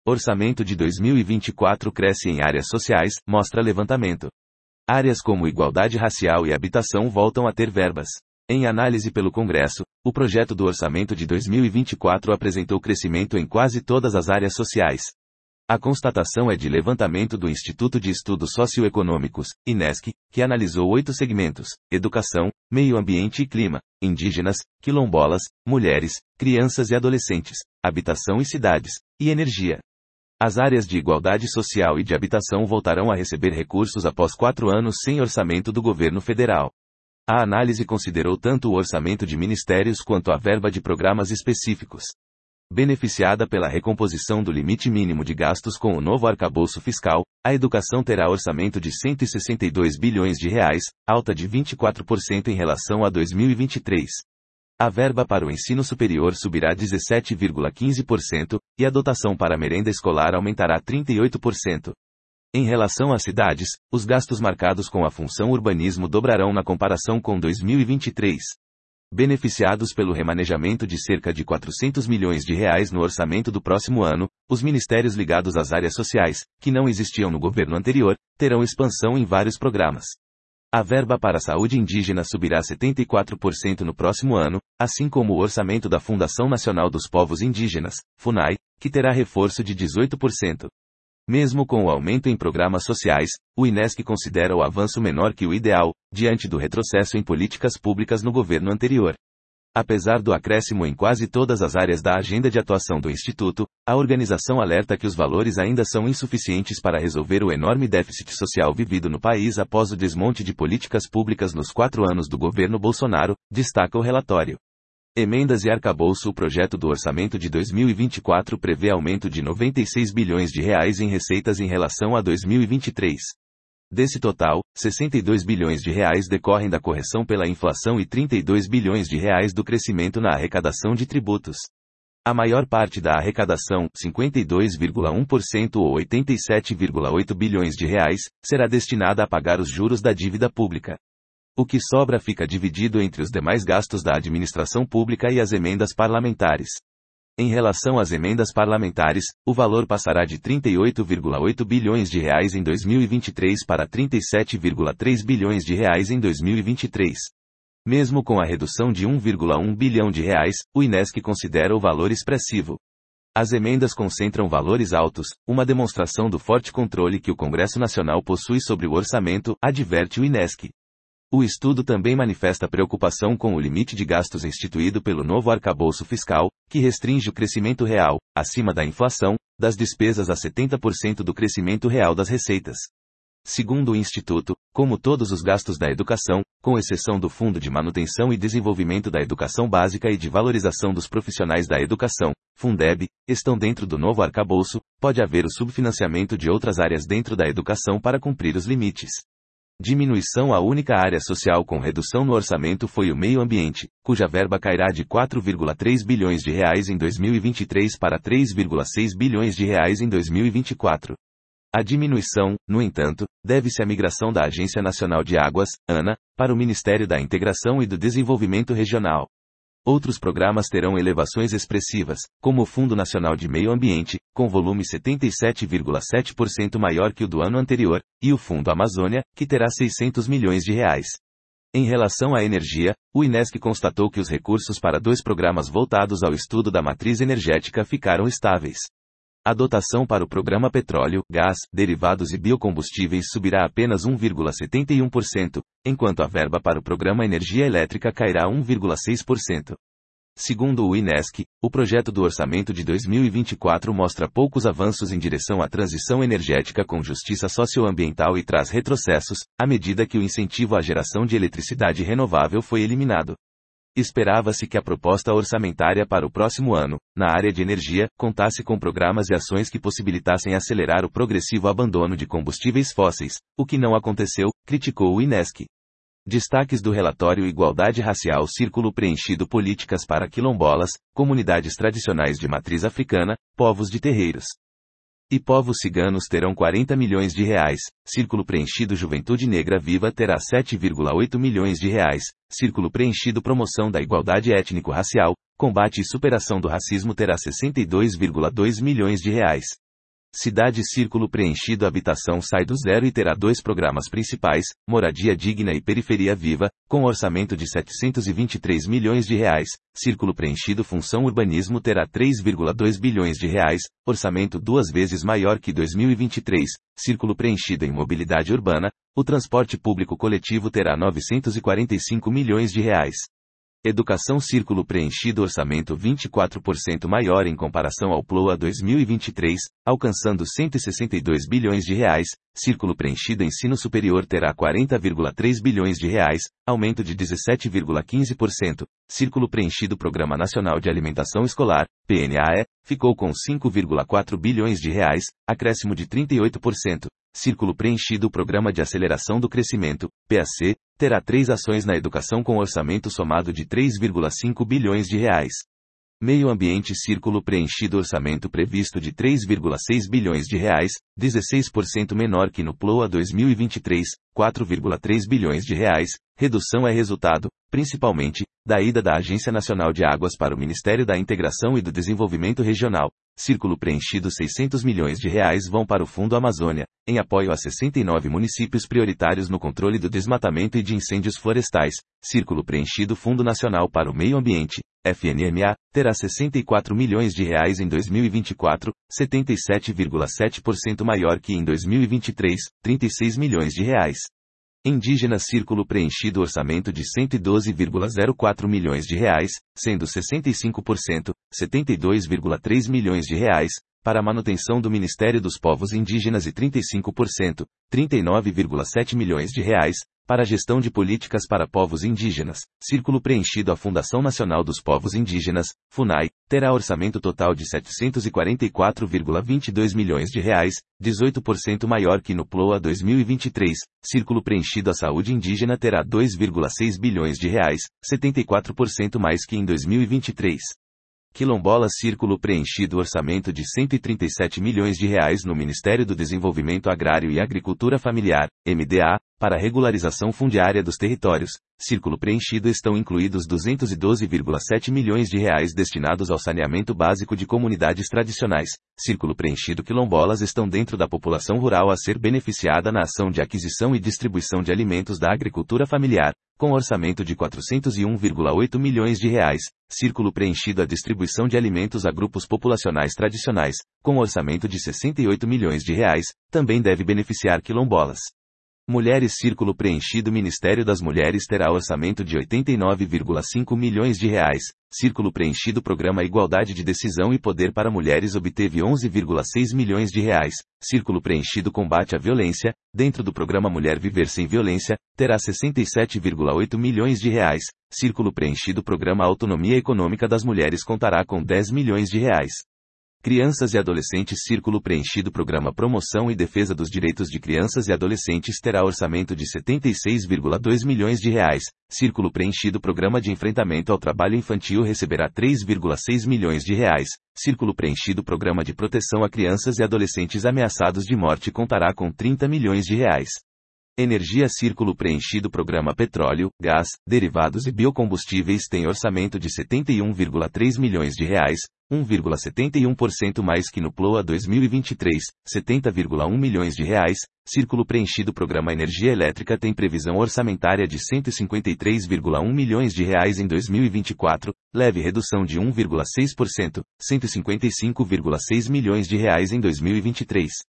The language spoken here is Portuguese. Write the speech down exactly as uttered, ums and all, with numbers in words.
Orçamento de dois mil e vinte e quatro cresce em áreas sociais, mostra levantamento. Áreas como igualdade racial e habitação voltam a ter verbas. Em análise pelo Congresso, o projeto do orçamento de dois mil e vinte e quatro apresentou crescimento em quase todas as áreas sociais. A constatação é de levantamento do Instituto de Estudos Socioeconômicos, INESC, que analisou oito segmentos: educação, meio ambiente e clima, indígenas, quilombolas, mulheres, crianças e adolescentes, habitação e cidades, e energia. As áreas de igualdade social e de habitação voltarão a receber recursos após quatro anos sem orçamento do governo federal. A análise considerou tanto o orçamento de ministérios quanto a verba de programas específicos. Beneficiada pela recomposição do limite mínimo de gastos com o novo arcabouço fiscal, a educação terá orçamento de cento e sessenta e dois bilhões de reais, alta de vinte e quatro por cento em relação a dois mil e vinte e três. A verba para o ensino superior subirá dezessete vírgula quinze por cento, e a dotação para a merenda escolar aumentará trinta e oito por cento. Em relação às cidades, os gastos marcados com a função urbanismo dobrarão na comparação com dois mil e vinte e três. Beneficiados pelo remanejamento de cerca de quatrocentos milhões de reais no orçamento do próximo ano, os ministérios ligados às áreas sociais, que não existiam no governo anterior, terão expansão em vários programas. A verba para a saúde indígena subirá setenta e quatro por cento no próximo ano, assim como o orçamento da Fundação Nacional dos Povos Indígenas, FUNAI, que terá reforço de dezoito por cento. Mesmo com o aumento em programas sociais, o INESC considera o avanço menor que o ideal, diante do retrocesso em políticas públicas no governo anterior. Apesar do acréscimo em quase todas as áreas da agenda de atuação do Instituto, a organização alerta que os valores ainda são insuficientes para resolver o enorme déficit social vivido no país após o desmonte de políticas públicas nos quatro anos do governo Bolsonaro, destaca o relatório. Emendas e arcabouço. O projeto do orçamento de dois mil e vinte e quatro prevê aumento de noventa e seis bilhões de reais em receitas em relação a dois mil e vinte e três. Desse total, sessenta e dois bilhões de reais decorrem da correção pela inflação e trinta e dois bilhões de reais do crescimento na arrecadação de tributos. A maior parte da arrecadação, cinquenta e dois vírgula um por cento ou oitenta e sete vírgula oito bilhões de reais, será destinada a pagar os juros da dívida pública. O que sobra fica dividido entre os demais gastos da administração pública e as emendas parlamentares. Em relação às emendas parlamentares, o valor passará de trinta e oito vírgula oito bilhões de reais em dois mil e vinte e três para trinta e sete vírgula três bilhões de reais em dois mil e vinte e três. Mesmo com a redução de um vírgula um bilhão de reais, o INESC considera o valor expressivo. As emendas concentram valores altos, uma demonstração do forte controle que o Congresso Nacional possui sobre o orçamento, adverte o INESC. O estudo também manifesta preocupação com o limite de gastos instituído pelo novo arcabouço fiscal, que restringe o crescimento real, acima da inflação, das despesas a setenta por cento do crescimento real das receitas. Segundo o Instituto, como todos os gastos da educação, com exceção do Fundo de Manutenção e Desenvolvimento da Educação Básica e de Valorização dos Profissionais da Educação, Fundeb, estão dentro do novo arcabouço, pode haver o subfinanciamento de outras áreas dentro da educação para cumprir os limites. Diminuição. A única área social com redução no orçamento foi o meio ambiente, cuja verba cairá de quatro vírgula três bilhões de reais em dois mil e vinte e três para três vírgula seis bilhões de reais em dois mil e vinte e quatro. A diminuição, no entanto, deve-se à migração da Agência Nacional de Águas, ANA, para o Ministério da Integração e do Desenvolvimento Regional. Outros programas terão elevações expressivas, como o Fundo Nacional de Meio Ambiente, com volume setenta e sete vírgula sete por cento maior que o do ano anterior, e o Fundo Amazônia, que terá seiscentos milhões de reais. Em relação à energia, o INESC constatou que os recursos para dois programas voltados ao estudo da matriz energética ficaram estáveis. A dotação para o programa Petróleo, Gás, Derivados e Biocombustíveis subirá apenas um vírgula setenta e um por cento, enquanto a verba para o programa Energia Elétrica cairá um vírgula seis por cento. Segundo o INESC, o projeto do orçamento de dois mil e vinte e quatro mostra poucos avanços em direção à transição energética com justiça socioambiental e traz retrocessos, à medida que o incentivo à geração de eletricidade renovável foi eliminado. Esperava-se que a proposta orçamentária para o próximo ano, na área de energia, contasse com programas e ações que possibilitassem acelerar o progressivo abandono de combustíveis fósseis, o que não aconteceu, criticou o INESC. Destaques do relatório: Igualdade racial, círculo preenchido, políticas para quilombolas, comunidades tradicionais de matriz africana, povos de terreiros e povos ciganos terão quarenta milhões de reais, círculo preenchido Juventude Negra Viva terá sete vírgula oito milhões de reais, círculo preenchido Promoção da Igualdade Étnico-Racial, Combate e Superação do Racismo terá sessenta e dois vírgula dois milhões de reais. Cidade Círculo Preenchido Habitação sai do zero e terá dois programas principais, Moradia Digna e Periferia Viva, com orçamento de setecentos e vinte e três milhões de reais. Círculo Preenchido Função Urbanismo terá três vírgula dois bilhões de reais, orçamento duas vezes maior que dois mil e vinte e três. Círculo Preenchido em Mobilidade Urbana, o transporte público coletivo terá novecentos e quarenta e cinco milhões de reais. Educação Círculo Preenchido orçamento vinte e quatro por cento maior em comparação ao P L O A dois mil e vinte e três, alcançando cento e sessenta e dois bilhões de reais. Círculo Preenchido Ensino Superior terá quarenta vírgula três bilhões de reais, aumento de dezessete vírgula quinze por cento. Círculo Preenchido Programa Nacional de Alimentação Escolar, P N A E, ficou com cinco vírgula quatro bilhões de reais, acréscimo de trinta e oito por cento. Círculo Preenchido Programa de Aceleração do Crescimento, P A C, terá três ações na educação com orçamento somado de três vírgula cinco bilhões de reais. Meio Ambiente Círculo Preenchido orçamento previsto de três vírgula seis bilhões de reais, dezesseis por cento menor que no P L O A dois mil e vinte e três, quatro vírgula três bilhões de reais. Redução é resultado, principalmente, da ida da Agência Nacional de Águas para o Ministério da Integração e do Desenvolvimento Regional. Círculo Preenchido seiscentos milhões de reais vão para o Fundo Amazônia, em apoio a sessenta e nove municípios prioritários no controle do desmatamento e de incêndios florestais. Círculo Preenchido Fundo Nacional para o Meio Ambiente, F N M A, terá sessenta e quatro milhões de reais em dois mil e vinte e quatro, setenta e sete vírgula sete por cento maior que em dois mil e vinte e três, trinta e seis milhões de reais. Indígena Círculo Preenchido orçamento de cento e doze vírgula zero quatro milhões de reais, sendo sessenta e cinco por cento, setenta e dois vírgula três milhões de reais, para a manutenção do Ministério dos Povos Indígenas e trinta e cinco por cento, trinta e nove vírgula sete milhões de reais, para a gestão de políticas para povos indígenas. Círculo Preenchido a Fundação Nacional dos Povos Indígenas, FUNAI, terá orçamento total de setecentos e quarenta e quatro vírgula vinte e dois milhões de reais, dezoito por cento maior que no P L O A dois mil e vinte e três. Círculo Preenchido a Saúde Indígena terá dois vírgula seis bilhões de reais, setenta e quatro por cento mais que em dois mil e vinte e três. Quilombola Círculo Preenchido orçamento de cento e trinta e sete milhões de reais no Ministério do Desenvolvimento Agrário e Agricultura Familiar, M D A, para regularização fundiária dos territórios. Círculo Preenchido estão incluídos duzentos e doze vírgula sete milhões de reais destinados ao saneamento básico de comunidades tradicionais. Círculo Preenchido Quilombolas estão dentro da população rural a ser beneficiada na ação de aquisição e distribuição de alimentos da agricultura familiar, com orçamento de quatrocentos e um vírgula oito milhões de reais. Círculo Preenchido a distribuição de alimentos a grupos populacionais tradicionais, com orçamento de sessenta e oito milhões de reais, também deve beneficiar quilombolas. Mulheres Círculo Preenchido Ministério das Mulheres terá orçamento de oitenta e nove vírgula cinco milhões de reais. Círculo Preenchido Programa Igualdade de Decisão e Poder para Mulheres obteve onze vírgula seis milhões de reais. Círculo Preenchido Combate à Violência, dentro do programa Mulher Viver Sem Violência, terá sessenta e sete vírgula oito milhões de reais. Círculo Preenchido Programa Autonomia Econômica das Mulheres contará com dez milhões de reais. Crianças e Adolescentes Círculo Preenchido Programa Promoção e Defesa dos Direitos de Crianças e Adolescentes terá orçamento de setenta e seis vírgula dois milhões de reais. Círculo Preenchido Programa de Enfrentamento ao Trabalho Infantil receberá três vírgula seis milhões de reais. Círculo Preenchido Programa de Proteção a Crianças e Adolescentes Ameaçados de Morte contará com trinta milhões de reais. Energia Círculo Preenchido Programa Petróleo, Gás, Derivados e Biocombustíveis tem orçamento de setenta e um vírgula três milhões de reais, um vírgula setenta e um por cento mais que no P L O A dois mil e vinte e três, setenta vírgula um milhões de reais. Círculo Preenchido Programa Energia Elétrica tem previsão orçamentária de cento e cinquenta e três vírgula um milhões de reais em dois mil e vinte e quatro, leve redução de um vírgula seis por cento, cento e cinquenta e cinco vírgula seis milhões de reais em dois mil e vinte e três.